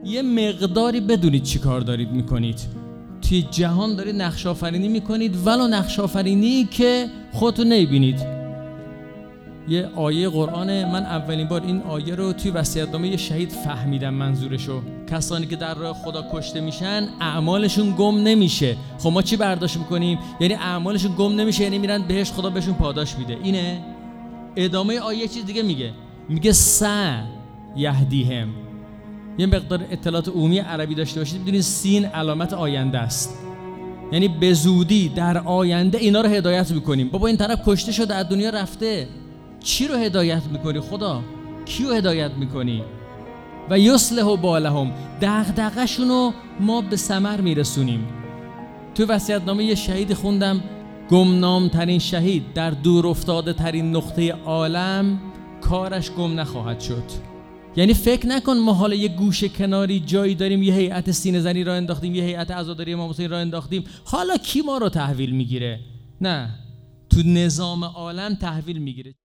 یه مقداری بدونید چی کار دارید میکنید. توی جهان دارید نقش آفرینی میکنید، ولو نقش آفرینی که خودتون نمیبینید. یه آیه قرآنه، من اولین بار این آیه رو توی وصیت‌نامه یه شهید فهمیدم منظورشو. کسانی که در راه خدا کشته میشن اعمالشون گم نمیشه. خب ما چی برداشت میکنیم؟ یعنی اعمالشون گم نمیشه، یعنی میرن بهشت، خدا بهشون پاداش میده. اینه؟ ادامه آیه چیز دیگه میگه یهدیهم. یه مقدار اطلاعات عمومی عربی داشته باشید بدونید سین علامت آینده است، یعنی به زودی در آینده اینا رو هدایت میکنیم. بابا این طرف کشته شده، از دنیا رفته، چی رو هدایت میکنی خدا؟ کیو هدایت میکنی؟ و یصلح بالهم، دغدغه‌شونو ما به ثمر میرسونیم. تو وصیت‌نامه یه شهید خوندم، گمنام ترین شهید در دور افتاده ترین نقطه عالم کارش گم نخواهد شد. یعنی فکر نکن ما حالا یه گوشه کناری جایی داریم، یه هیئت سینه زنی را انداختیم، یه هیئت عزاداری امام حسین را انداختیم، حالا کی ما رو تحویل میگیره؟ نه، تو نظام عالم تحویل میگیره.